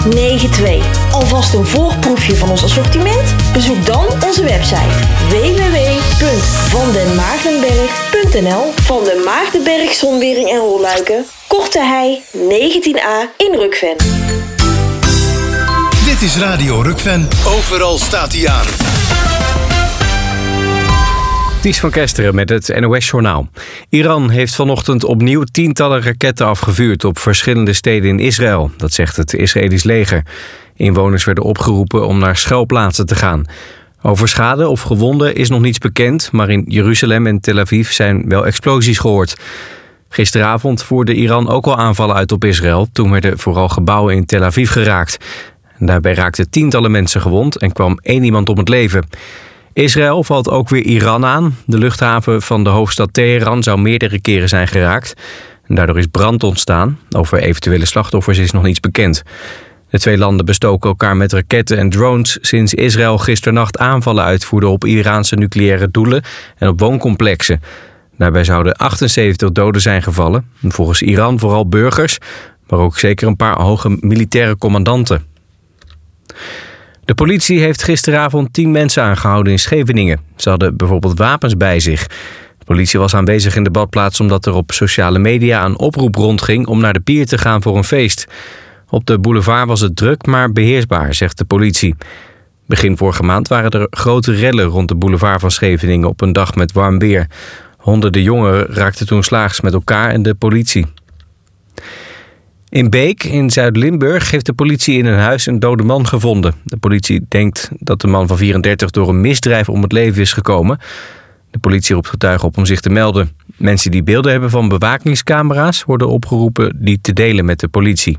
92. Alvast een voorproefje van ons assortiment? Bezoek dan onze website www.vandenmaartenberg.nl. Van den Maartenberg Zonwering en Rolluiken, Korte Hei 19a in Rukven. Dit is Radio Rukven. Overal staat hij aan. Ties van Kesteren met het NOS-journaal. Iran heeft vanochtend opnieuw tientallen raketten afgevuurd op verschillende steden in Israël. Dat zegt het Israëlisch leger. Inwoners werden opgeroepen om naar schuilplaatsen te gaan. Over schade of gewonden is nog niets bekend, maar in Jeruzalem en Tel Aviv zijn wel explosies gehoord. Gisteravond voerde Iran ook al aanvallen uit op Israël. Toen werden vooral gebouwen in Tel Aviv geraakt. Daarbij raakten tientallen mensen gewond en kwam 1 iemand om het leven. Israël valt ook weer Iran aan. De luchthaven van de hoofdstad Teheran zou meerdere keren zijn geraakt. Daardoor is brand ontstaan. Over eventuele slachtoffers is nog niets bekend. De 2 landen bestoken elkaar met raketten en drones sinds Israël gisternacht aanvallen uitvoerde op Iraanse nucleaire doelen en op wooncomplexen. Daarbij zouden 78 doden zijn gevallen. Volgens Iran vooral burgers, maar ook zeker een paar hoge militaire commandanten. De politie heeft gisteravond 10 mensen aangehouden in Scheveningen. Ze hadden bijvoorbeeld wapens bij zich. De politie was aanwezig in de badplaats omdat er op sociale media een oproep rondging om naar de pier te gaan voor een feest. Op de boulevard was het druk, maar beheersbaar, zegt de politie. Begin vorige maand waren er grote rellen rond de boulevard van Scheveningen op een dag met warm weer. Honderden jongeren raakten toen slaags met elkaar en de politie. In Beek, in Zuid-Limburg, heeft de politie in een huis een dode man gevonden. De politie denkt dat de man van 34 door een misdrijf om het leven is gekomen. De politie roept getuigen op om zich te melden. Mensen die beelden hebben van bewakingscamera's worden opgeroepen die te delen met de politie.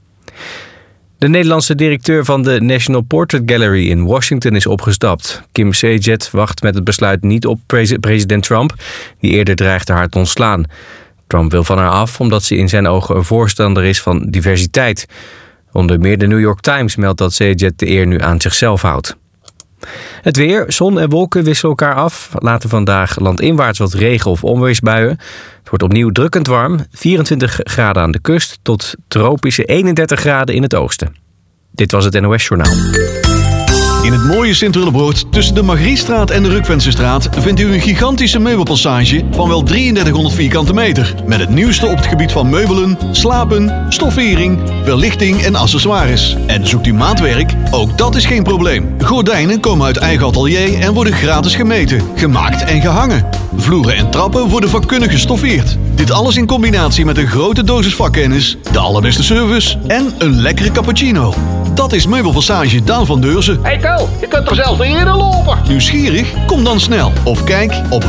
De Nederlandse directeur van de National Portrait Gallery in Washington is opgestapt. Kim Sayed wacht met het besluit niet op president Trump, die eerder dreigde haar te ontslaan. Trump wil van haar af omdat ze in zijn ogen een voorstander is van diversiteit. Onder meer de New York Times meldt dat Sayed de eer nu aan zichzelf houdt. Het weer, zon en wolken wisselen elkaar af. Later vandaag landinwaarts wat regen- of onweersbuien. Het wordt opnieuw drukkend warm. 24 graden aan de kust tot tropische 31 graden in het oosten. Dit was het NOS Journaal. In het mooie Sint-Willebroord tussen de Margriestraat en de Rukvensestraat vindt u een gigantische meubelpassage van wel 3300 vierkante meter. Met het nieuwste op het gebied van meubelen, slapen, stoffering, verlichting en accessoires. En zoekt u maatwerk? Ook dat is geen probleem. Gordijnen komen uit eigen atelier en worden gratis gemeten, gemaakt en gehangen. Vloeren en trappen worden vakkundig gestoffeerd. Dit alles in combinatie met een grote dosis vakkennis, de allerbeste service en een lekkere cappuccino. Dat is Meubelpassage Daan van Deurzen. Hey Ko, je kunt er zelfs niet eerder lopen. Nieuwsgierig? Kom dan snel of kijk op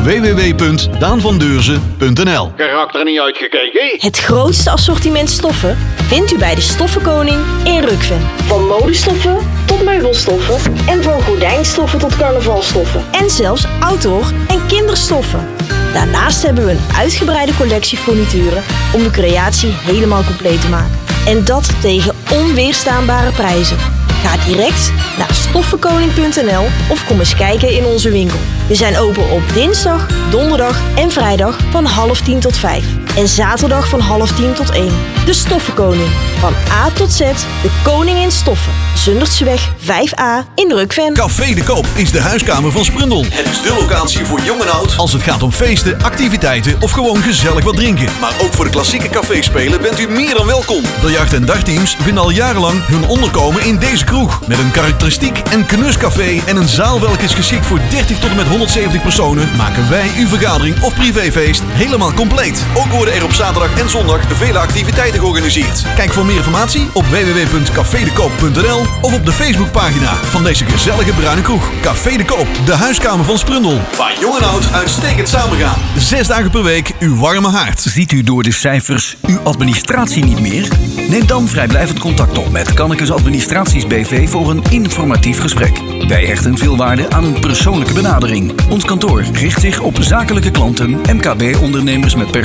www.daanvandeurzen.nl. Karakter niet uitgekeken. Het grootste assortiment stoffen vindt u bij de Stoffenkoning in Rukven. Van modestoffen tot meubelstoffen en van gordijnstoffen tot carnavalstoffen. En zelfs outdoor- en kinderstoffen. Daarnaast hebben we een uitgebreide collectie furnituren om de creatie helemaal compleet te maken. En dat tegen onweerstaanbare prijzen. Ga direct naar stoffenkoning.nl of kom eens kijken in onze winkel. We zijn open op dinsdag, donderdag en vrijdag van 9:30 tot 5. En zaterdag van 9:30 tot 1. De Stoffenkoning. Van A tot Z, de koning in stoffen. Zundertseweg 5A in Rukven. Café de Koop is de huiskamer van Sprundel. Het is de locatie voor jong en oud als het gaat om feesten, activiteiten of gewoon gezellig wat drinken. Maar ook voor de klassieke caféspelen bent u meer dan welkom. Biljart- en dartteams vinden al jarenlang hun onderkomen in deze kroeg. Met een karakteristiek en knuscafé en een zaal welke is geschikt voor 30 tot en met 170 personen, maken wij uw vergadering of privéfeest helemaal compleet. Ook worden er op zaterdag en zondag vele activiteiten georganiseerd. Kijk voor meer informatie op www.cafedekoop.nl of op de Facebookpagina van deze gezellige bruine kroeg. Café de Koop, de huiskamer van Sprundel. Waar jong en oud uitstekend samengaan. 6 dagen per week uw warme haard. Ziet u door de cijfers uw administratie niet meer? Neem dan vrijblijvend contact op met Kannekes Administraties BV voor een informatief gesprek. Wij hechten veel waarde aan een persoonlijke benadering. Ons kantoor richt zich op zakelijke klanten, MKB-ondernemers met personeel,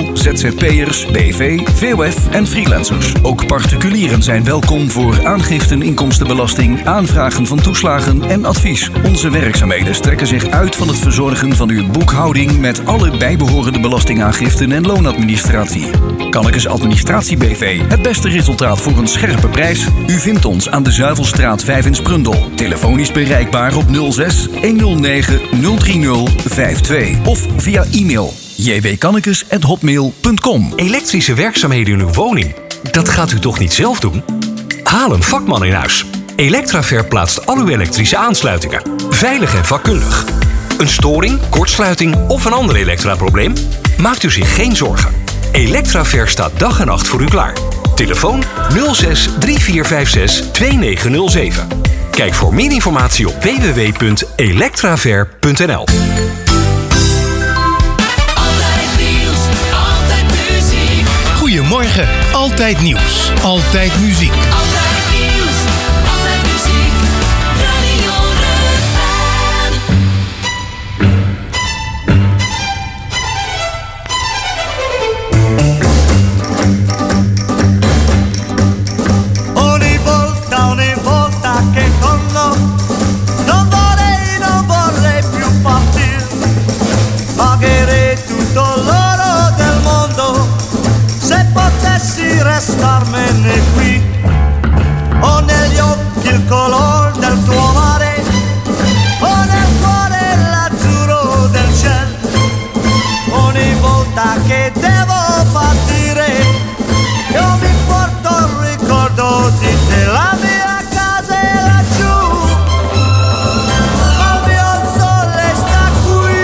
ZZP'ers, BV, VOF en freelancers. Ook particulieren zijn welkom voor aangiften inkomstenbelasting, aanvragen van toeslagen en advies. Onze werkzaamheden strekken zich uit van het verzorgen van uw boekhouding met alle bijbehorende belastingaangiften en loonadministratie. Kannekes Administratie BV. Het beste resultaat voor een scherpe prijs. U vindt ons aan de Zuivelstraat 5 in Sprundel. Telefonisch bereikbaar op 06 109 030 52 of via e-mail jwkannekes@hotmail.com. Elektrische werkzaamheden in uw woning? Dat gaat u toch niet zelf doen? Haal een vakman in huis. Electraver plaatst al uw elektrische aansluitingen. Veilig en vakkundig. Een storing, kortsluiting of een ander elektraprobleem? Maakt u zich geen zorgen. Electraver staat dag en nacht voor u klaar. Telefoon 06 3456 2907. Kijk voor meer informatie op www.electraver.nl. Goedemorgen, altijd nieuws, altijd muziek. Altijd nieuws, altijd muziek. Radio Rukven. Ogni volta che torno, non vorrei più partire. Pagherei tutto l'oro del mondo se potessi restarmene qui. Ho negli occhi il color del tuo mare, ho nel cuore l'azzurro del cielo. Ogni volta che devo partire, io mi porto il ricordo di te. La mia casa è laggiù, ma il mio sole sta qui.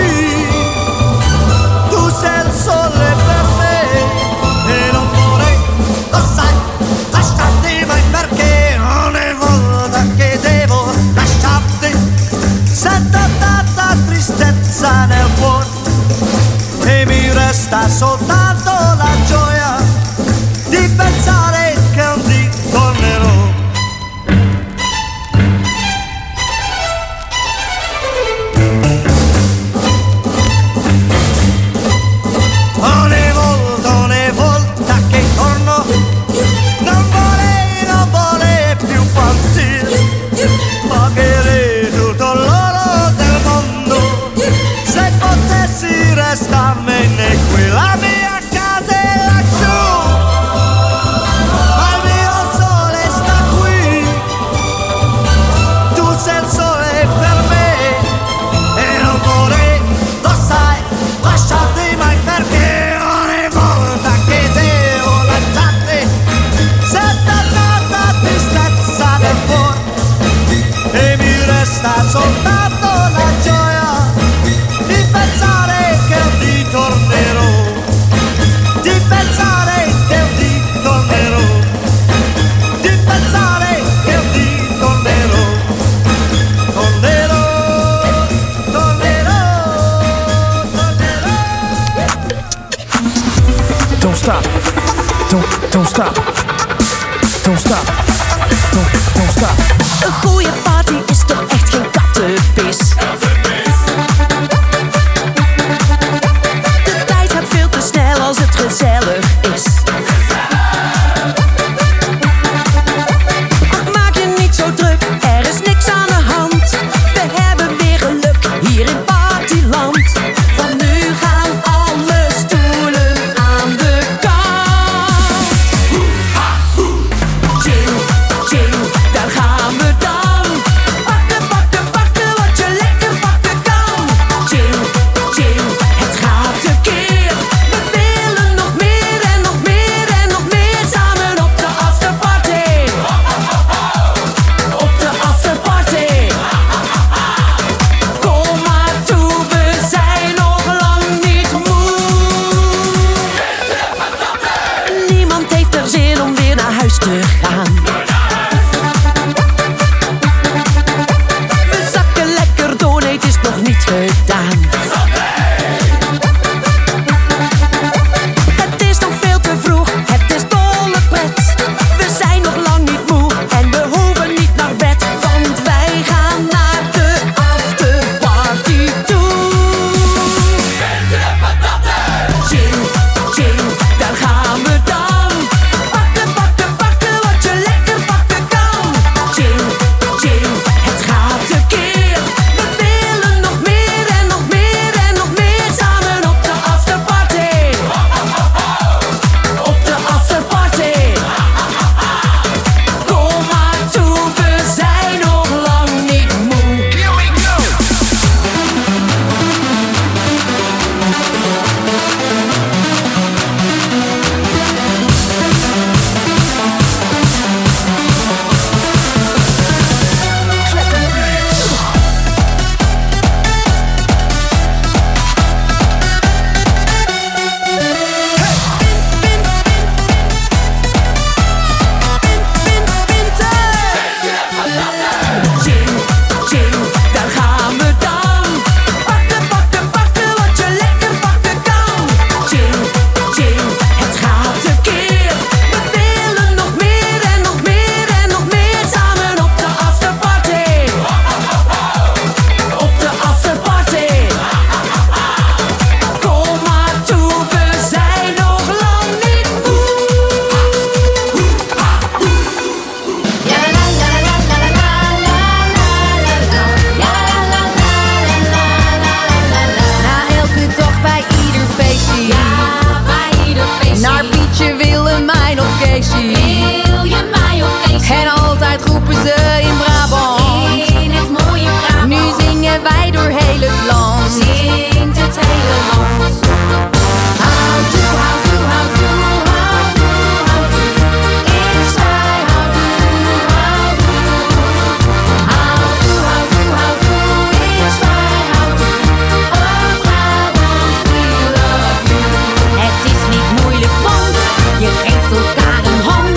Tu sei il sole per me e non vorrei, lo sai, lasciarti mai, perché ogni volta che devo lasciarti sento tanta tristezza nel cuore e mi resta soltanto la gioia di pensare che un dì tornerò. Ogni volta che torno, non vorrei più partire. Pagherei tutto l'oro del mondo se potessi restarmene qui. La mia casa è laggiù, ma il mio sole sta qui. Tu sei il sole per me e non vorrei, lo sai, lasciarti mai, perché ogni volta che devo lasciarti sento tanta tristezza nel cuore e mi resta soltanto la gioia di pensare che un dì tornerò, di pensare che un dì tornerò, di pensare che un dì tornerò, tornerò, tornerò, tornerò. Don't stop. Don't stop. Don't stop. Don't stop. Een goede party is toch echt geen kattenpis. De tijd gaat veel te snel als het gezellig is. Ach, maak je niet zo druk, er is niks aan de hand. We hebben weer geluk hier in Partyland. Van nu gaan alle stoelen aan de kant. Chill, chill, daar gaan we dan. En altijd roepen ze in Brabant. In het mooie Brabant. Nu zingen wij door heel het land. Zingt het hele land. Houdoe, houdoe, houdoe, houdoe, houdoe. Is wij houdoe, houdoe. Houdoe, houdoe, houdoe. Is wij houdoe. Oh Brabant, we love you. Het is niet moeilijk, want je geeft elkaar een hand.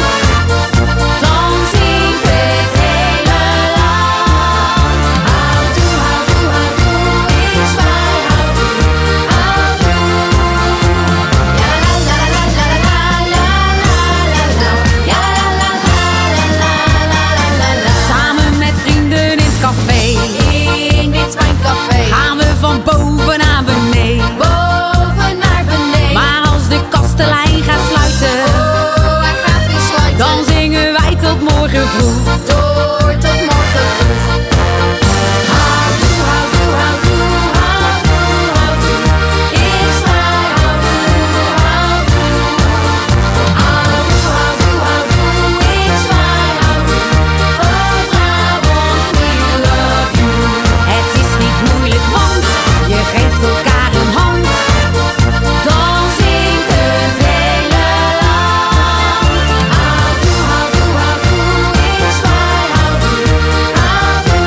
Dan zingt het hele land. Houdoe, houdoe, houdoe. Is wij houdoe, houdoe. Ja la la la la la la la la. Ja la la la la la la la. Samen met vrienden in het café. In dit wijncafé. Gaan we van boven naar beneden. Boven naar beneden. Maar als de kastelein gaat sluiten. Oh, hij gaat weer sluiten. Dan zingen wij tot morgen vroeg. Door tot morgen vroeg. Houdoe, houdoe, houdoe, houdoe, houdoe. Is wij houdoe, houdoe. Houdoe, houdoe, houdoe. Is wij houdoe. Oh Brabant, we love you. Het is niet moeilijk, want je geeft elkaar een hand. Dan zingt het hele land. Houdoe, houdoe, houdoe. Is wij houdoe, houdoe.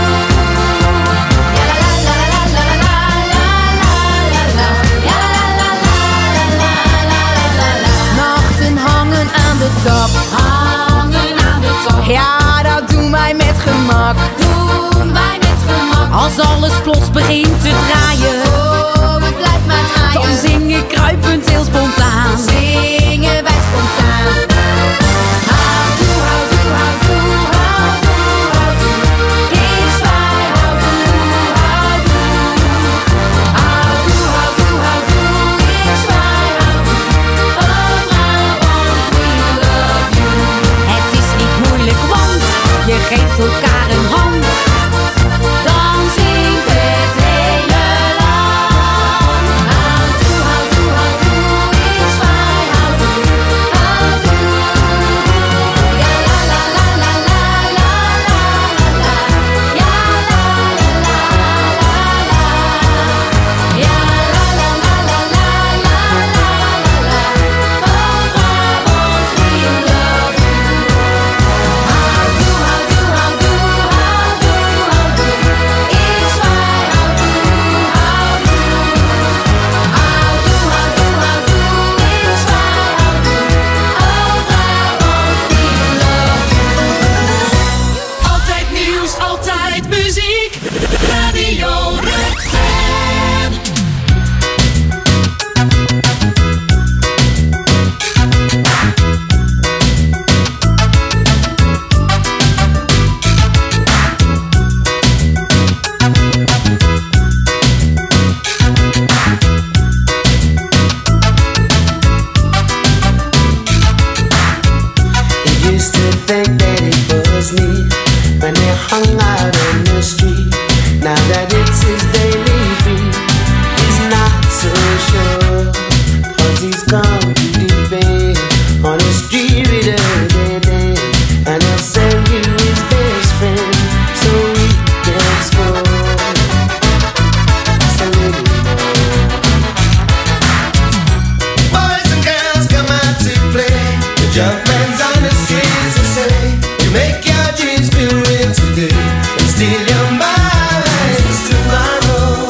Ja la la la la la la la la la. Ja la la la la la la la. Nachten hangen aan de top. Hangen aan de top. Ja, dat doen wij met gemak. Doen wij met gemak. Als alles plots begint te draaien. Oh, het blijft maar draaien. Dan zing ik kruipend heel spontaan. Zingen wij spontaan. Houdoe, houdoe, houdoe, houdoe, houdoe. Is wij houdoe, houdoe. Houdoe, houdoe, houdoe. Is wij houdoe. Oh Brabant, we love you. Het is niet moeilijk, want je geeft elkaar een hand. Dan zingt het hele land. Houdoe, houdoe, houdoe. Is wij houdoe, houdoe. Ja la la la la la la la la. Ja la la la la la. Ja la la la la la la la. Oh Brabant, we love you. Houdoe, houdoe, houdoe, houdoe, houdoe. Is wij houdoe, houdoe. Houdoe, houdoe, houdoe. Is wij houdoe. Oh Brabant, we love you. Altijd nieuws, altijd muziek. Radio Rukven. He used to think that it was me when they hung out on the street. Now that it's his daily beat, he's not so sure. 'Cause he's come to depend on the street with every day. And he'll send you his best friend so he can score. So boys and girls come out to play. The jumpman's on the streets to say, you make your dreams feel real today and steal your minds tomorrow.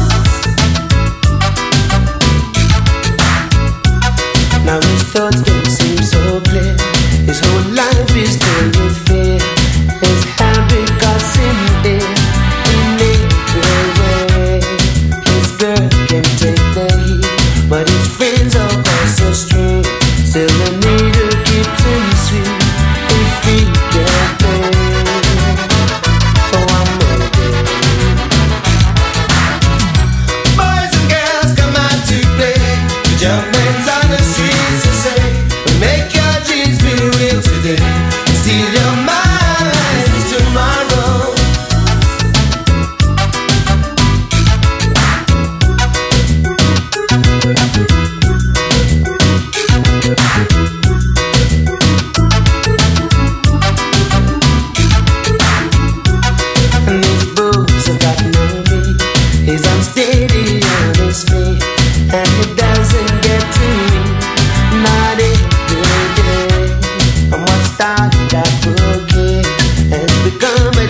Now his thoughts don't seem so clear. His whole life is filled with fear. His habit got him there in every way. His girl can take the heat, but his friends are all so strange. Still the needle keeps him sweet if he can't play.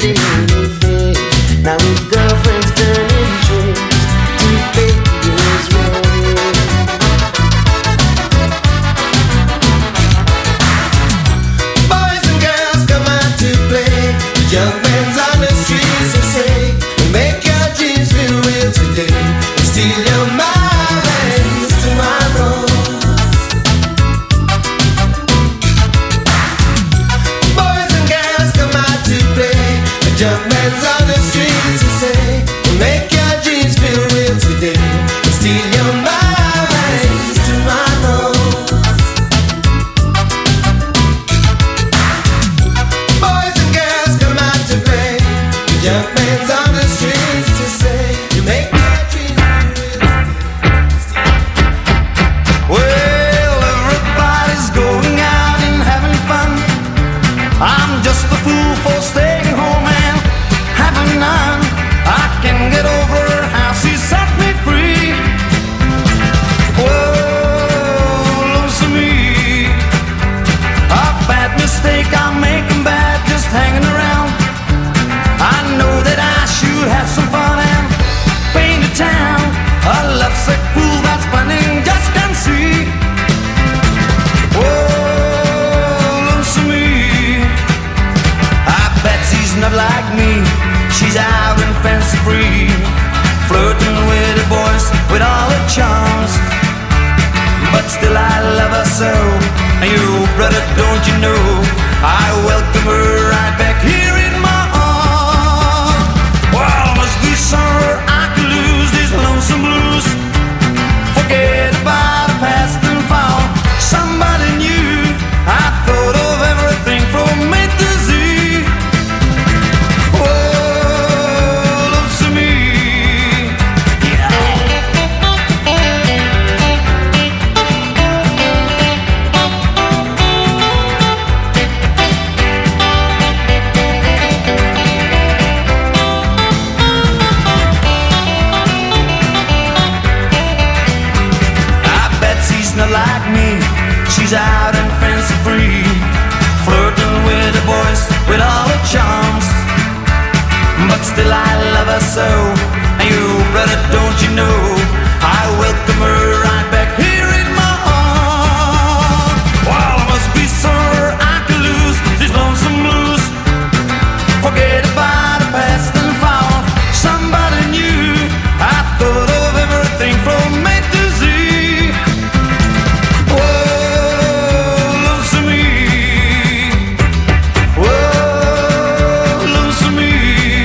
daily face. Now his girlfriend's turning tricks to pay his rent. Boys and girls come out to play. The young man's on the streets to say, make your dreams feel real today. And steal your minds tomorrow. Boys and girls come out to play. The young man's on the streets to say, make your dreams feel real today. And steal your minds tomorrow. Boys and girls come out to play. The young man's on the streets to say, you make your dreams real. Well, everybody's going out and having fun. I'm just a fool for staying home and having none. I can get over how she set me free. Whoa, listen me. A bad mistake, I'm making bad just hanging around. I know that I should have some fun and paint the town. A lovesick fool that's spending just can't see. Whoa, listen me. I bet she's not like me. She's out and fancy free, flirting with the boys with all her charms. But still I love her so. And you, brother, don't you know, I welcome her right back here in my arms. Well, must be sorry I could lose these lonesome blues. Forget about the past and found somebody new. I thought of everything from A to Z. Whoa, love to me. I bet she's not like me. She's out and fancy free, flirting with the boys with all her charms. But still I love her so. And you, brother, don't you know, I welcome her right back here in my arms. Well, I must be sore I could lose these lonesome blues. Forget about the past and found somebody new. I thought of everything from A to Z. Whoa, love to me. Whoa, love to me.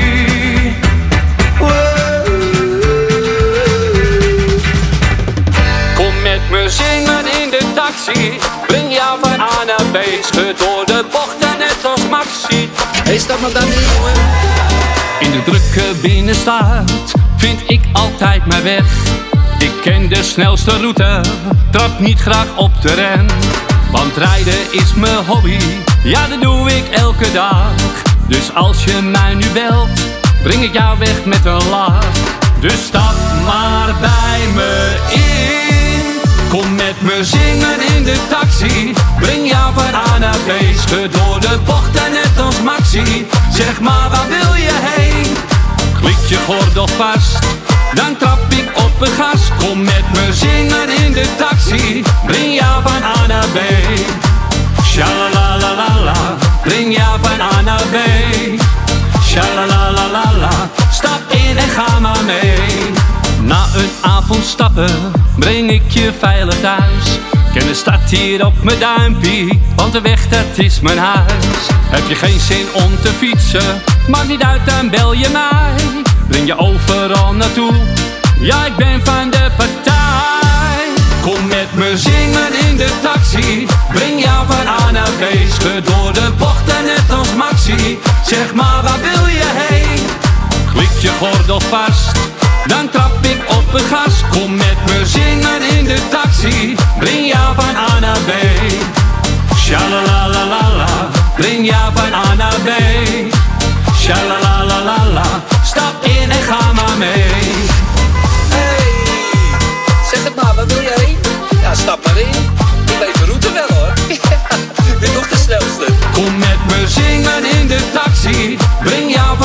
Kom met me zingen in de taxi. Breng jou van A naar B. Schud door de bochten net als Maxi. Hey, stap maar dan niet, jongen. In de drukke binnenstad vind ik altijd mijn weg. Ik ken de snelste route, trap niet graag op de rem. Want rijden is mijn hobby, ja dat doe ik elke dag. Dus als je mij nu belt, breng ik jou weg met een lach. Dus stap maar bij me in. Kom met me zingen in de taxi. Breng jou van A naar B. Schud door de bochten net als Maxi. Zeg maar waar wil je heen? Klik je gordel vast, dan trap ik op het gas. Kom met me zingen in de taxi. Breng jou van A naar B. Shalalalala. Breng jou van A naar B. Shalalalala. Stap in en ga maar mee. Na een avond stappen breng ik je veilig thuis. Ken de stad hier op mijn duimpie, want de weg dat is mijn huis. Heb je geen zin om te fietsen, maakt niet uit dan bel je mij. Breng je overal naartoe, ja ik ben van de partij. Kom met me zingen in de taxi. Breng jou van A naar B. Schud door de bochten net als Maxi. Zeg maar waar wil je heen? Klik je gordel vast, dan trap ik op het gas. Kom met me zingen in de taxi. Breng jou van A naar B. Shalalalala. Breng jou van A naar B. Shalalalala. Stap in en ga maar mee. Hey, zeg het maar, waar wil je heen? Ja, stap maar in. Ik weet de route wel hoor. Ik ben nog de snelste. Kom met me zingen in de taxi. Breng jou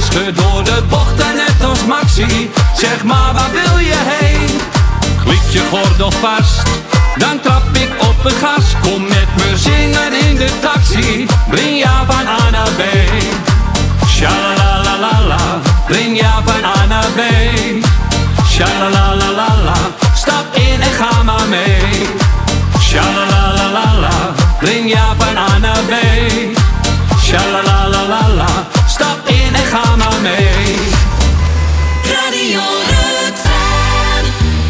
scheur door de bochten net als Maxi. Zeg maar, waar wil je heen? Klikt je gordel vast, dan trap ik op het gas. Kom met me zingen in de taxi, breng jou van A naar B. Shalalalalala, breng jou van A naar B. Shalalalalala, stap in en ga maar mee. Shalalalalala, breng jou van A naar B. Shalalalalala, stap in en ga maar mee. Radio Rukven.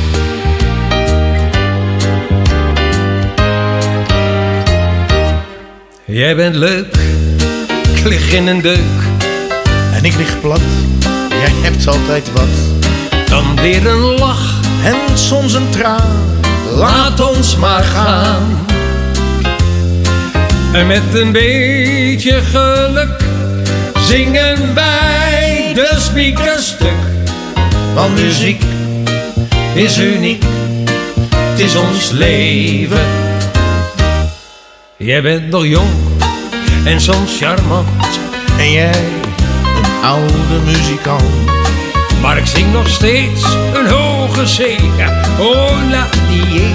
Jij bent leuk, ik lig in een deuk. En ik lig plat, jij hebt altijd wat. Dan weer een lach en soms een traan. Laat ons maar gaan. En met een beetje geluk zingen wij de speakers stuk. Want muziek is uniek, het is ons leven. Jij bent nog jong en soms charmant. En jij een oude muzikant. Maar ik zing nog steeds een hoge C. Oh la die.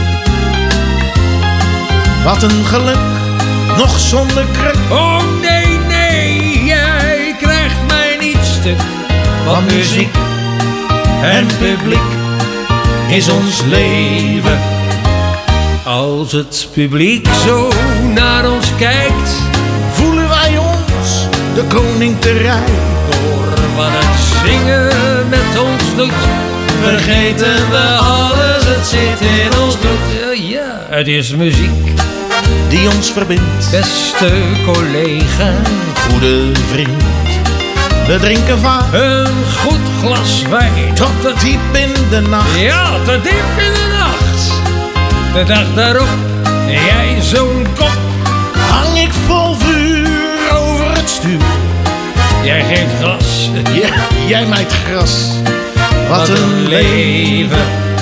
Wat een geluk, nog zonder kruk. Oh nee, nee, jij krijgt mij niet stuk. Want muziek en publiek is ons leven. Als het publiek zo naar ons kijkt, voelen wij ons de koning te rijk. Door wat het zingen met ons doet, vergeten we alles, het zit in ons bloed. Ja, het is muziek die ons verbindt. Beste collega, goede vriend. We drinken vaak een goed glas wijn tot te diep in de nacht. Ja, te diep in de nacht. De dag daarop, jij zo'n kop, hang ik vol vuur over het stuur. Jij geeft gras, ja, jij maait gras. Wat een leven.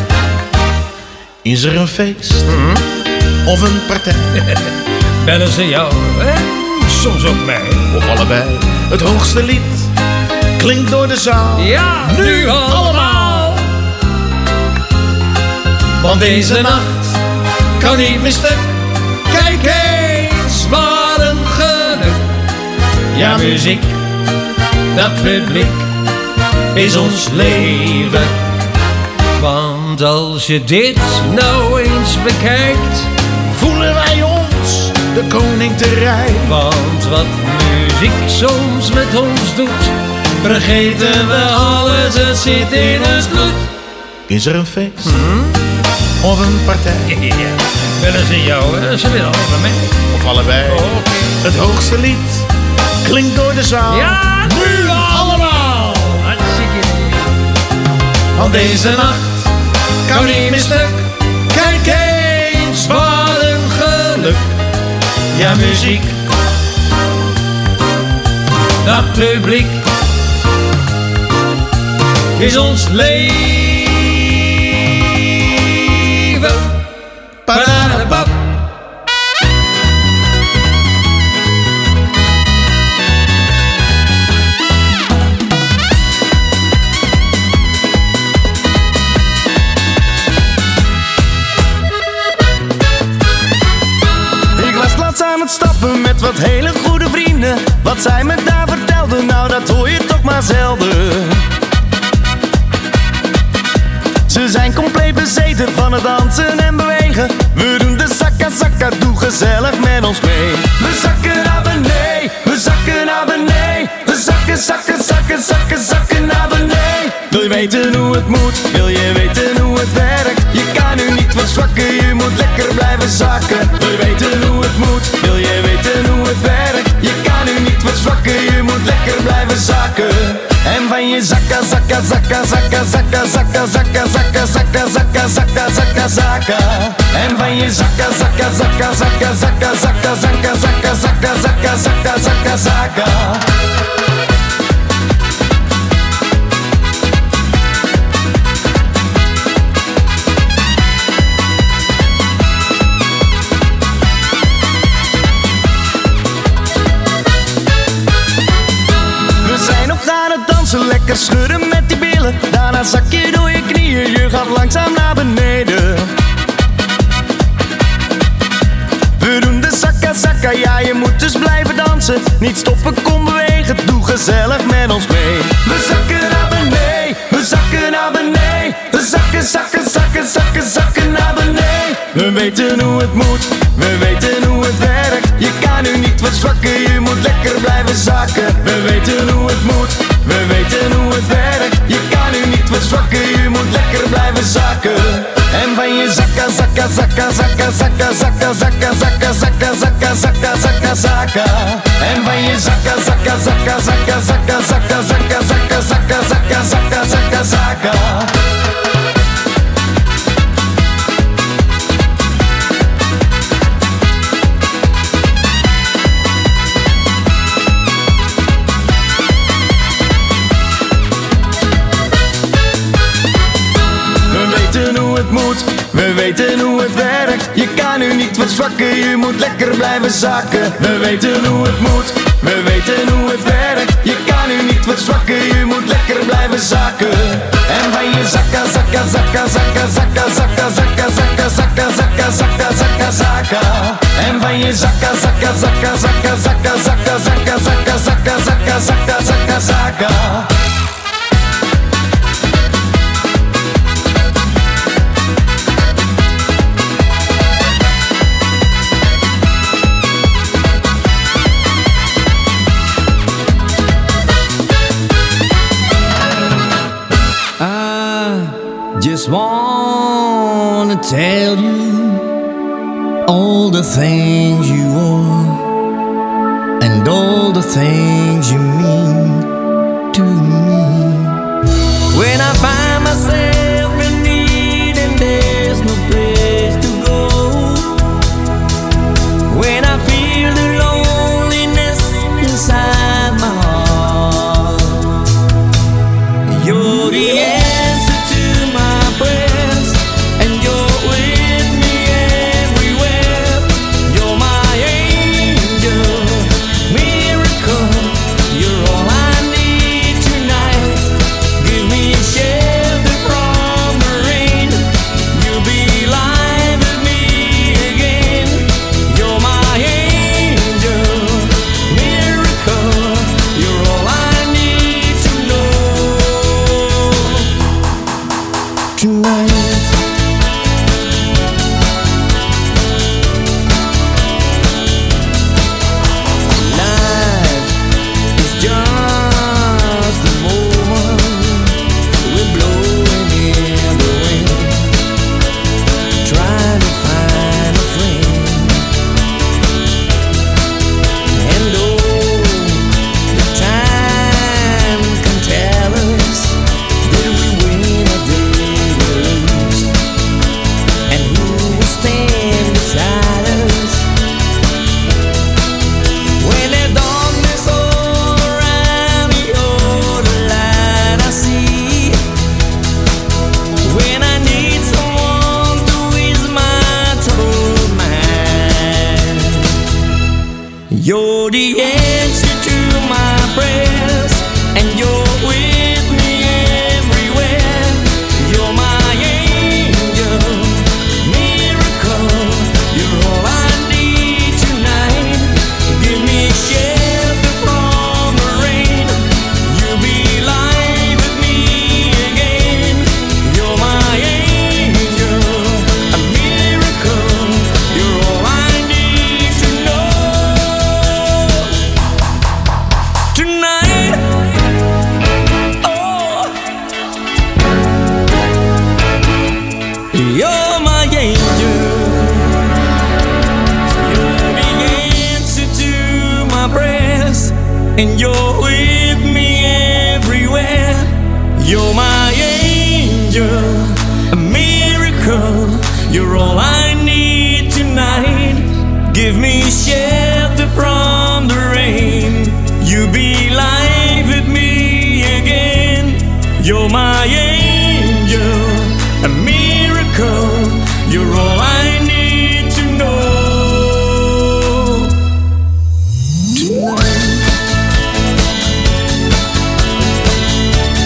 Is er een feest of een partij? Bellen ze jou en soms ook mij. Of allebei. Het hoogste lied klinkt door de zaal. Ja, nu allemaal. Want deze nacht kan niet meer stuk. Kijk eens, wat een geluk. Ja, muziek, dat publiek is ons leven. Want als je dit nou eens bekijkt, voelen wij ons de koning te rijk. Want wat muziek soms met ons doet, vergeten we alles, het zit in ons bloed. Is er een feest of een partij? Ja, willen ze jou, hè? Ze willen allemaal mee. Of allebei. Okay. Het hoogste lied klinkt door de zaal. Ja, nu allemaal. Hartstikke. Want deze nacht kan niet meer stuk. Kijk eens, wat een geluk. Ja, muziek, dat publiek is ons leven. Pararabap. Aan het stappen met wat hele goede vrienden. Wat zij me daar vertelden, nou dat hoor je toch maar zelden. Ze zijn compleet bezeten van het dansen en bewegen. We doen de zakka zakka, doe gezellig met ons mee. We zakken naar beneden, we zakken naar beneden. We zakken, zakken, zakken, zakken, zakken naar beneden. Wil je weten hoe het moet, wil je weten hoe het werkt? Je kan nu niet wat zwakken, je moet lekker blijven zakken. Wil je weten hoe het moet, wil je weten hoe het werkt? Je kan nu niet wat zwakken, je moet lekker blijven zakken. En van je zakka, zakka, zakka, zakka, zakka, zakka, zakka, zakka, zakka, zakka, zakka, zakka, zakka. En van je zakka, zakka, zakka, zakka, zakka, zakka, zakka, zakka, zakka, zakka, zakka, zakka, zakka. wakker schudden met die billen. Daarna zak je door je knieën, je gaat langzaam naar beneden. We doen de zakka zakka, ja je moet dus blijven dansen. Niet stoppen, kom bewegen, doe gezellig met ons mee. We zakken naar beneden, we zakken naar beneden. We zakken, zakken, zakken, zakken, zakken naar beneden. We weten hoe het moet, we weten hoe het werkt. Je kan nu niet wat zwakker, je moet lekker blijven zakken. We weten hoe het moet, we weten hoe het werkt. Je kan nu niet wat zwakker, je moet lekker blijven zakken. En van je zakka, zakka, zakka, zakka, zakka, zakka, zakka, zakka, zakka, zakka, zakka, zakka, zakka. En van je zakka, zakka, zakka, zakka, zakka, zakka, zakka, zakka, zakka, zakka, zakka, zakka, zakka. We weten hoe het werkt, je kan nu niet wat zwakker, je moet lekker blijven zakken. We weten hoe het moet, we weten hoe het werkt, je kan nu niet wat zwakker, je moet lekker blijven zakken. En van je zakka, zakka, zakka, zakka, zakka, zakka, zakka, zakka, zakka, zakka, zakka, zakka, zakka. En van je zakka, zakka, zakka, zakka, zakka, zakka, zakka, zakka, zakka, zakka, zakka, zakka, zakka. Just wanna tell you all the things you are and all the things you mean to me. When I find myself in need and there's no place to go, when I feel the loneliness inside my heart, you're the answer. You're the answer to my prayers, and you're with me everywhere. You're my angel, miracle. You're all I need tonight. Give me shelter from the rain. You'll be live with me again. You're my angel, a miracle. You're all I need to know. Tonight, oh, you're my angel. You're the answer to my prayers, and you're with me everywhere. You're my angel, a miracle. You're all I need tonight. Give me shelter from the rain. You be live with me again. You're my angel, a miracle. You're all I need to know. Tonight.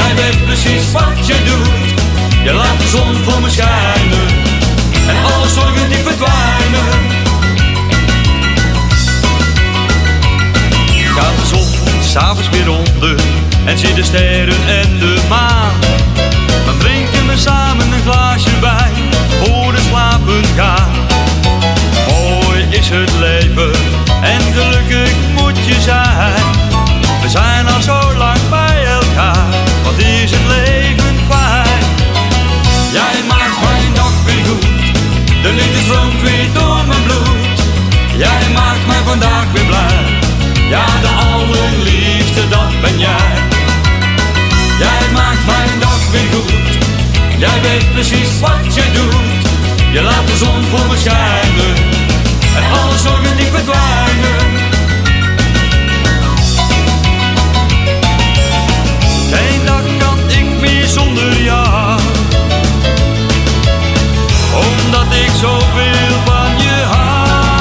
Jij weet precies wat je doet. Je laat de zon voor me schijnen en alle zorgen die verdwijnen. Gaat de zon s'avonds weer onder en zie de sterren en de maan. Dan drinken we samen een glaasje wijn voor het slapen gaan. Mooi is het leven en gelukkig moet je zijn. We zijn al zo lang bij elkaar, wat is het leven fijn. Jij maakt mijn dag weer goed, de liefde stroomt weer door mijn bloed. Jij maakt mij vandaag weer blij, ja de allerliefste dat ben jij. Jij maakt mijn dag weer goed, jij weet precies wat je doet. Je laat de zon voor me schijnen en alle zorgen die verdwijnen. Geen dag kan ik meer zonder jou, omdat ik zoveel van je hou.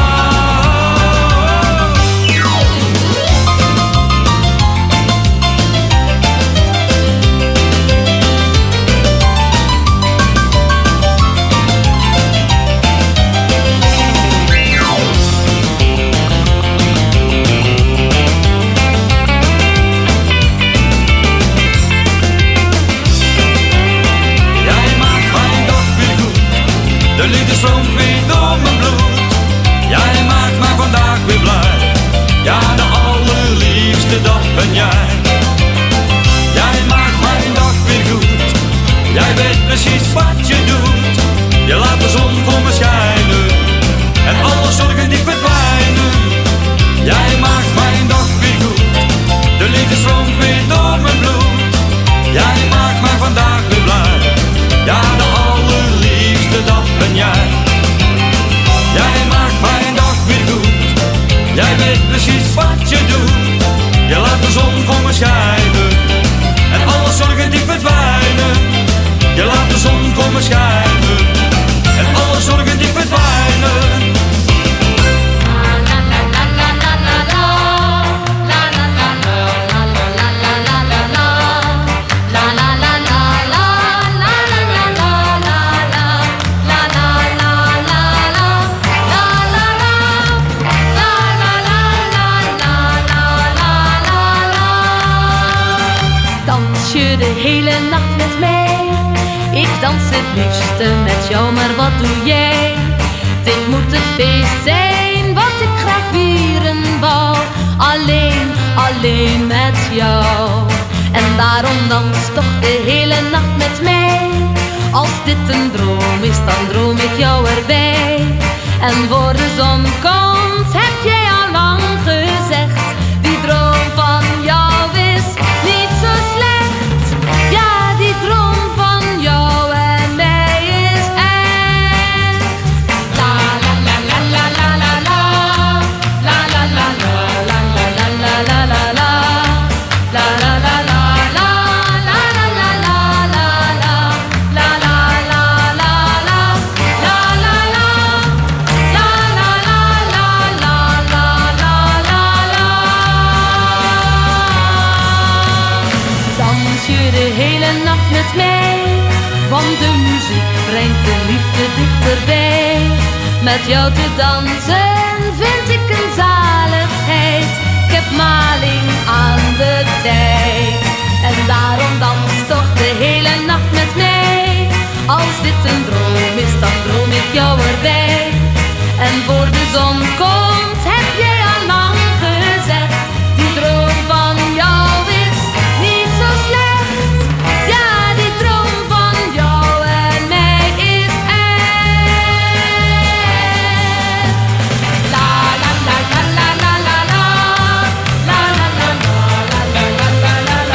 De liefde stroomt weer door mijn bloed. Jij maakt mij vandaag weer blij, ja de allerliefste dat ben jij. Jij maakt mijn dag weer goed, jij weet precies wat je doet. Je laat de zon voor me schijnen en alle zorgen die verdwijnen. Jij maakt mijn dag weer goed, de liefde stroomt weer door mijn bloed. Jij maakt mij vandaag weer blij, ja de allerliefste dat ben jij. Jij maakt mijn dag weer goed, jij weet precies wat je doet. Je laat de zon voor me schijnen en alle zorgen die verdwijnen. Je laat de zon voor me schijnen en alle zorgen die verdwijnen. Dans het liefste met jou, maar wat doe jij? Dit moet het feest zijn wat ik graag vieren wou. Alleen, alleen met jou. En daarom dans toch de hele nacht met mij. Als dit een droom is, dan droom ik jou erbij. En voor de zon komt, heb jij al lang gezegd. Die droom van jou is niet zo slecht. Ja, die droom van jou en mij is echt. La la la la la la la la. La la la la la la la la la la. La la la la la la la la la la la. La la la la la. La la la. La la la la la la la la la. Dans je de hele nacht met mij, want de muziek brengt de liefde dichterbij. Met jou te dansen vind ik een zaligheid. Ik heb maling aan de tijd. En daarom dans toch de hele nacht met mij. Als dit een droom is, dan droom ik jou erbij. En voor de zon komt, heb jij al lang gezegd. Die droom van jou is niet zo slecht. Ja, die droom van jou en mij is echt. La la la la la la la la. La la la la la la la la la.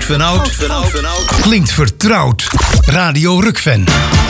van oud. Klinkt vertrouwd. Radio Rukven.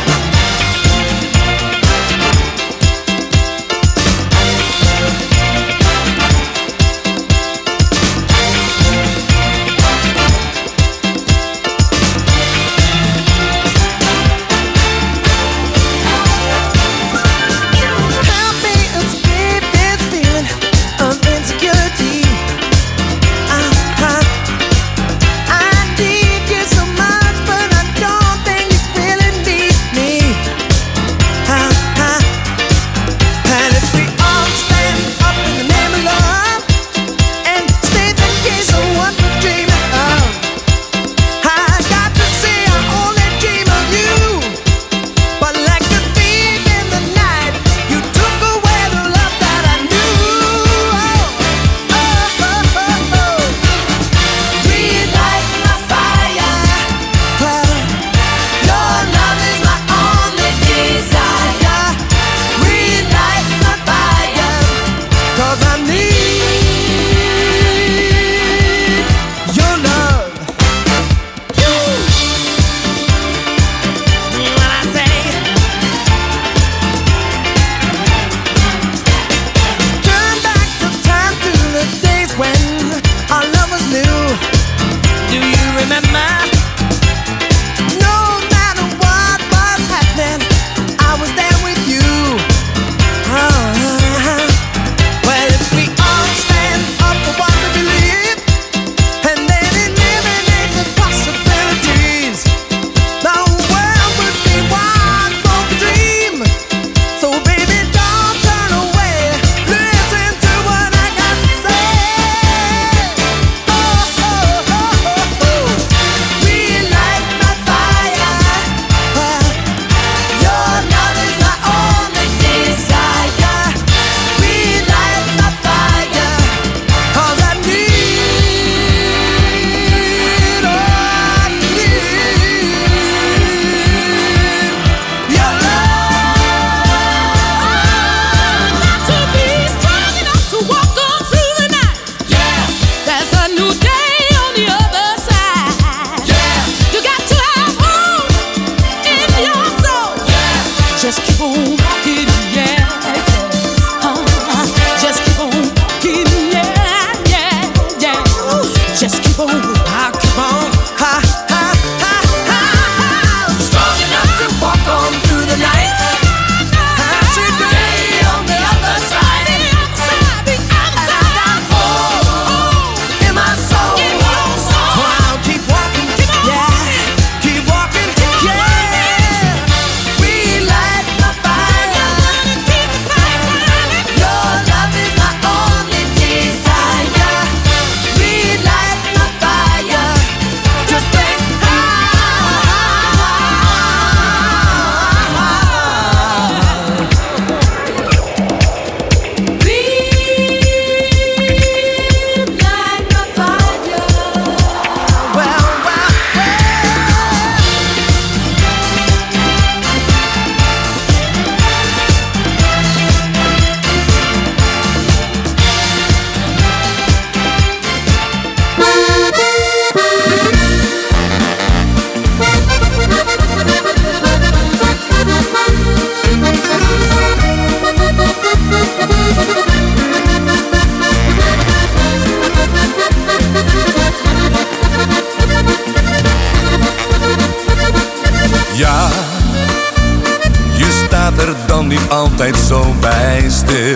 altijd zo bij stil.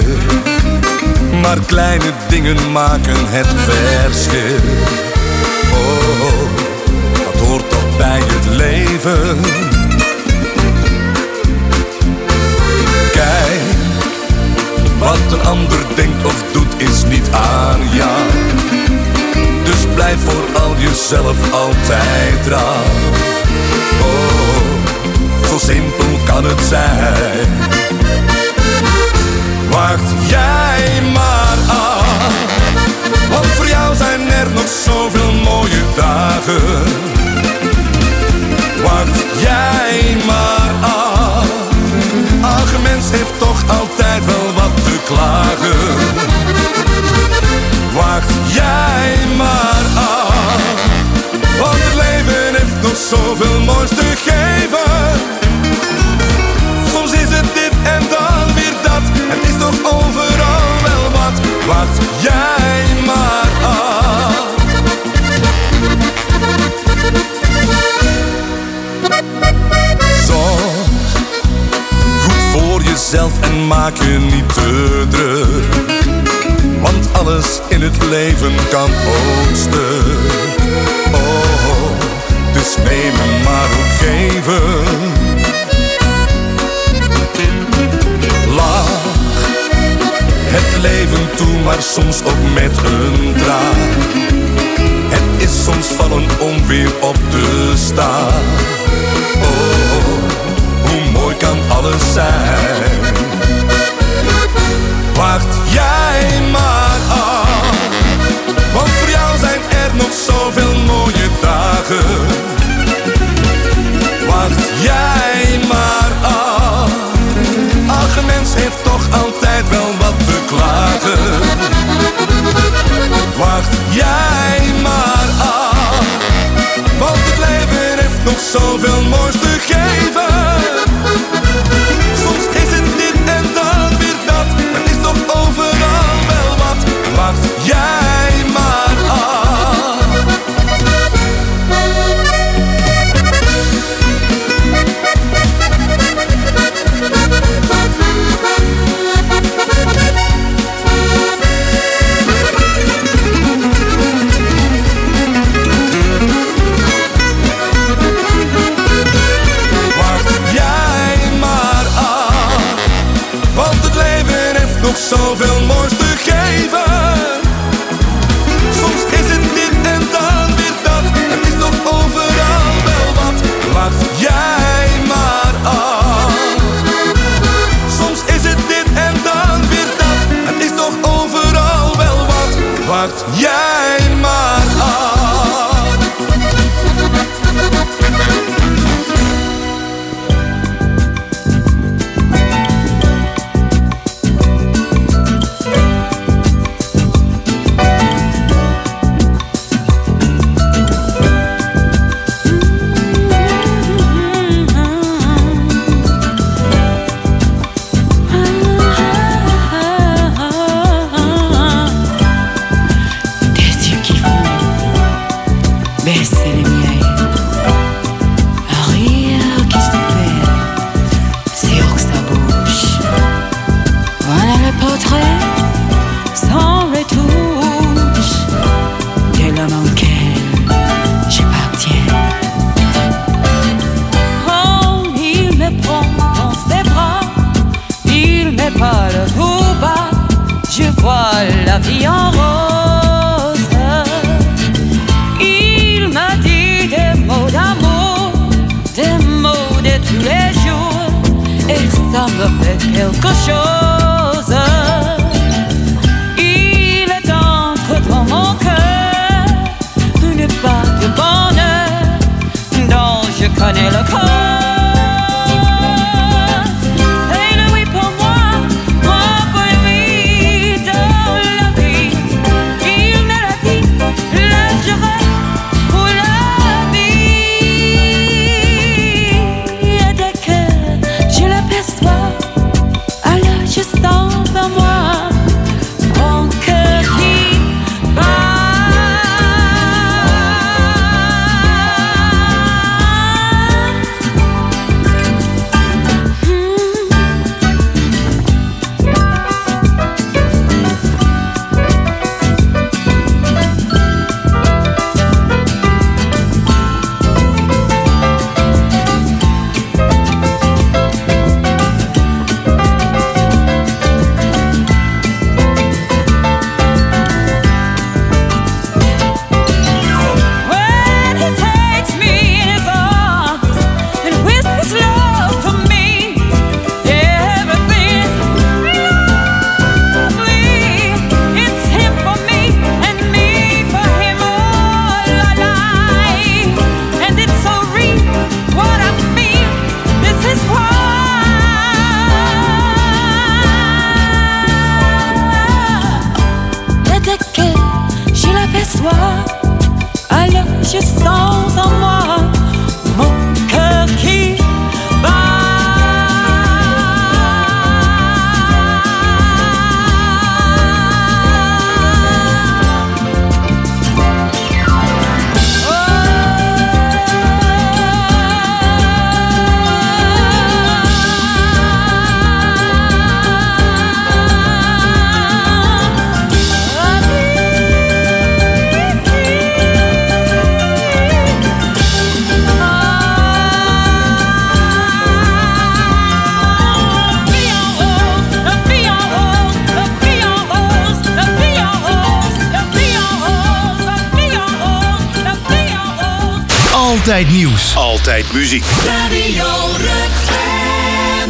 Maar kleine dingen maken het verschil. Oh, dat hoort toch bij het leven. Kijk, wat een ander denkt of doet is niet aan jou. Dus blijf vooral jezelf altijd trouw. Oh, zo simpel kan het zijn. Wacht jij maar af, want voor jou zijn er nog zoveel mooie dagen. Wacht jij maar af, elke mens heeft toch altijd wel wat te klagen. Wacht jij maar af, want zoveel moois te geven. Soms is het dit en dan weer dat. Het is toch overal wel wat. Wacht jij maar af. Zorg goed voor jezelf en maak je niet te druk. Want alles in het leven kan ook stuk. Oh, dus neem me maar ook geven. Lach het leven toe, maar soms ook met een traan. Het is soms vallen om weer op te staan. Oh, hoe mooi kan alles zijn. Wacht jij maar af, want voor jou zijn er nog zoveel mooie dagen. Wacht jij maar af, ach, een mens heeft toch altijd wel wat te klagen. Wacht jij maar af, want het leven heeft nog zoveel moois te geven. Soms is het dit en dan weer dat. Het is toch overal wel wat. Wacht jij maar af. Zoveel moois te geven. Soms is het dit en dan weer dat. Het is toch overal wel wat. Wacht jij maar af. Soms is het dit en dan weer dat. Het is toch overal wel wat. Wacht jij maar af. Quelque chose, il est entre dans mon cœur une part de bonheur dont je connais le code. C'est le oui pour moi pour lui dans la vie. Il me l'a dit, là je reste pour la vie. Et dès que je l'aperçois, just Altijd nieuws. Altijd muziek. Radio Rukven.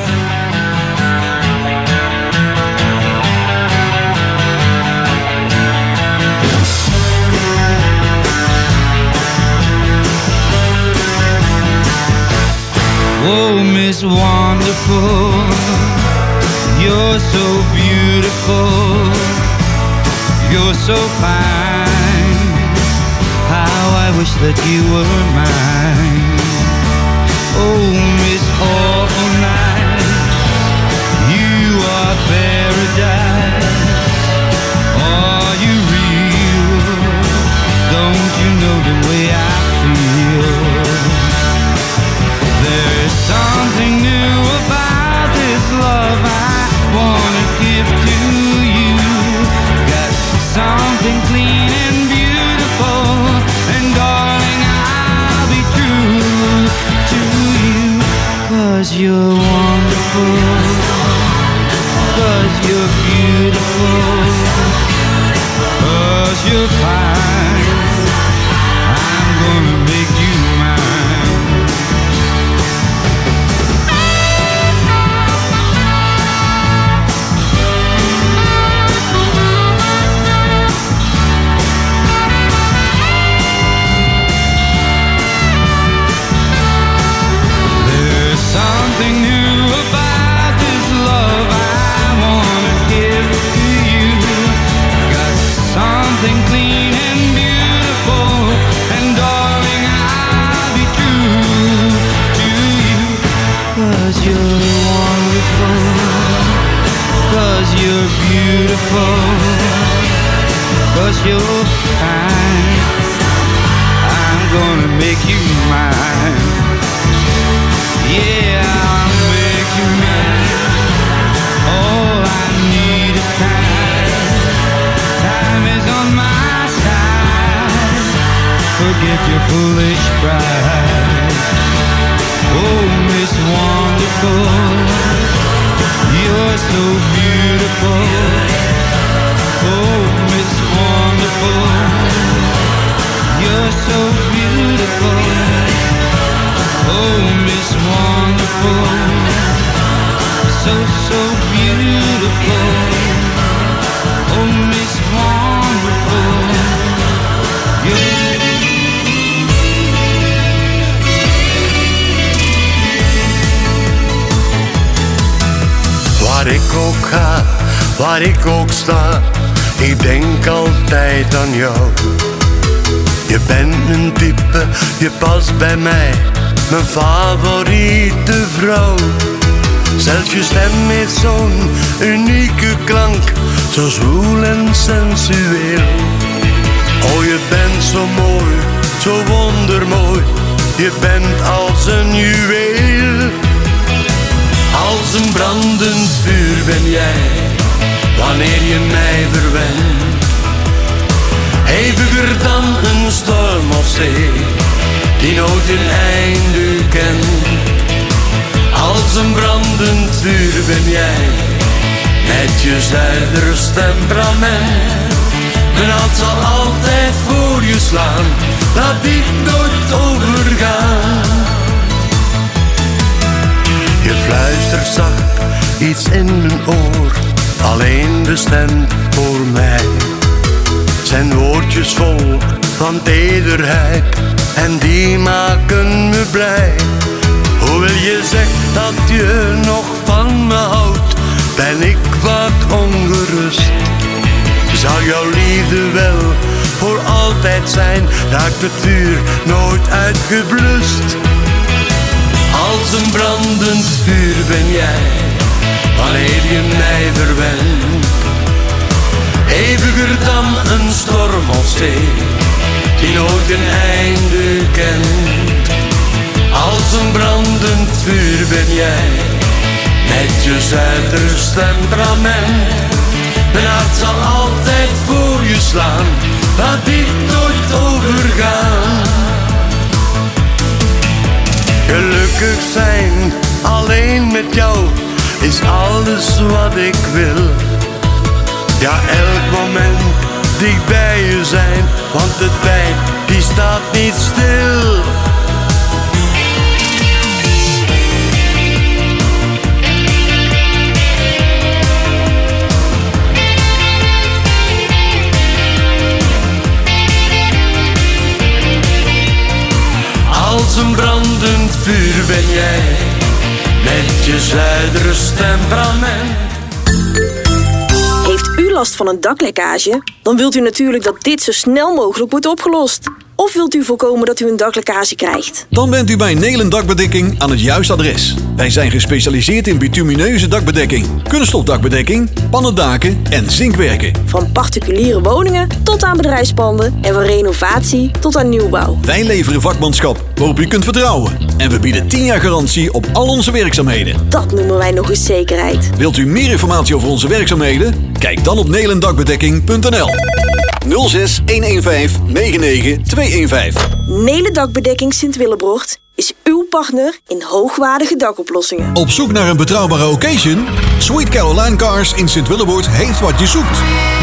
Oh, Miss Wonderful, you're so beautiful, you're so fine. How I wish that you were mine. Oh, Miss Awful Night, you are paradise. Are you real? Don't you know the way I feel? There's something new about this love I wanna give to you. Got something clean and beautiful, and darling, I'll be true to you. 'Cause you're wonderful, 'cause you're beautiful, 'cause you're fine. I'm gonna make you mine. Something new about this love I wanna give to you. Got something clean and beautiful, and darling, I'll be true to you. 'Cause you're wonderful, 'cause you're beautiful, 'cause you're fine. I'm gonna make you mine. Yeah, I'll make you mine. All I need is time. Time is on my side. Forget your foolish pride. Oh, Miss Wonderful, you're so beautiful. Oh, Miss Wonderful, you're so beautiful. Oh, Miss Wonderful, so, so beautiful. Oh, Miss Wonderful, Waar ik ook ga, waar ik ook sta, ik denk altijd aan jou. Je bent een type, je past bij mij, mijn favoriete vrouw. Zelfs je stem heeft zo'n unieke klank, zo zwoel en sensueel. Oh, je bent zo mooi, zo wondermooi, je bent als een juweel. Als een brandend vuur ben jij, wanneer je mij verwendt. Heviger dan een storm of zee, die nooit een einde kent. Als een brandend vuur ben jij, met je zuiders temperament. Mijn hart zal altijd voor je slaan, laat dit nooit overgaan. Je fluistert zacht iets in mijn oor, alleen bestemd voor mij. Zijn woordjes vol van tederheid en die maken me blij. Hoewel je zegt dat je nog van me houdt, ben ik wat ongerust. Zou jouw liefde wel voor altijd zijn, raakt het vuur nooit uitgeblust. Als een brandend vuur ben jij, wanneer je mij verwendt. Eviger dan een storm of zee, die nooit een einde kent. Als een brandend vuur ben jij, met je zuiders temperament. Mijn hart zal altijd voor je slaan, laat dit nooit overgaan. Gelukkig zijn, alleen met jou, is alles wat ik wil. Ja, elk moment dicht bij je zijn, want de tijd die staat niet stil. brandend vuur ben jij, met je Zuiders temperament. Heeft u last van een daklekkage? Dan wilt u natuurlijk dat dit zo snel mogelijk wordt opgelost. Of wilt u voorkomen dat u een daklekkage krijgt? Dan bent u bij Nelen Dakbedekking aan het juiste adres. Wij zijn gespecialiseerd in bitumineuze dakbedekking, kunststofdakbedekking, pannendaken en zinkwerken. Van particuliere woningen tot aan bedrijfspanden en van renovatie tot aan nieuwbouw. Wij leveren vakmanschap waarop u kunt vertrouwen. En we bieden 10 jaar garantie op al onze werkzaamheden. Dat noemen wij nog eens zekerheid. Wilt u meer informatie over onze werkzaamheden? Kijk dan op nelendakbedekking.nl 06 115 99 215. Nelen Dakbedekking Sint-Willebrocht is uw partner in hoogwaardige dakoplossingen. Op zoek naar een betrouwbare occasion? Sweet Caroline Cars in Sint-Willebrocht heeft wat je zoekt.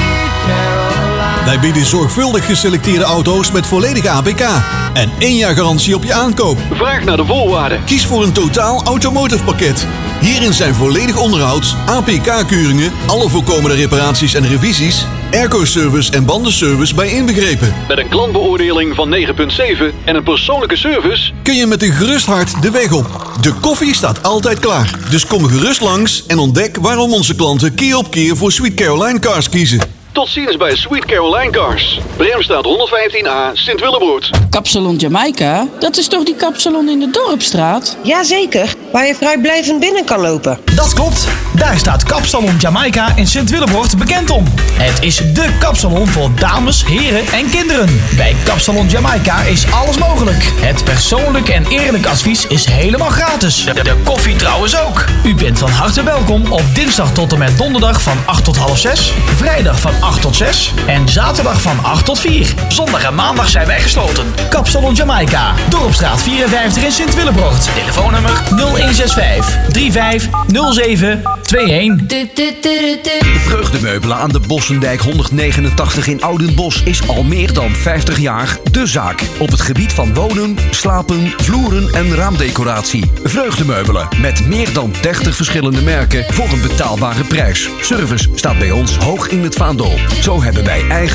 Wij bieden zorgvuldig geselecteerde auto's met volledige APK en 1 jaar garantie op je aankoop. Vraag naar de voorwaarden. Kies voor een totaal automotive pakket. Hierin zijn volledig onderhoud, APK-keuringen, alle voorkomende reparaties en revisies, airco-service en bandenservice bij inbegrepen. Met een klantbeoordeling van 9,7 en een persoonlijke service kun je met een gerust hart de weg op. De koffie staat altijd klaar. Dus kom gerust langs en ontdek waarom onze klanten keer op keer voor Sweet Caroline Cars kiezen. Tot ziens bij Sweet Caroline Cars. Bremstraat 115A, Sint-Willebroort. Kapsalon Jamaica? Dat is toch die kapsalon in de Dorpstraat? Jazeker, waar je vrijblijvend binnen kan lopen. Dat klopt. Daar staat Kapsalon Jamaica in Sint-Willebroort bekend om. Het is dé kapsalon voor dames, heren en kinderen. Bij Kapsalon Jamaica is alles mogelijk. Het persoonlijk en eerlijk advies is helemaal gratis. De koffie trouwens ook. U bent van harte welkom op dinsdag tot en met donderdag van 8 tot half 6. Vrijdag van 8 tot 6. En zaterdag van 8 tot 4. Zondag en maandag zijn wij gesloten. Kapsalon Jamaica. Dorpstraat 54 in Sint-Willebroort. Telefoonnummer 0165 3507 21. Vreugdemeubelen aan de Bossendijk 189 in Oudenbosch is al meer dan 50 jaar de zaak. Op het gebied van wonen, slapen, vloeren en raamdecoratie. Vreugdemeubelen met meer dan 30 verschillende merken voor een betaalbare prijs. Service staat bij ons hoog in het vaandel. Zo hebben wij eigen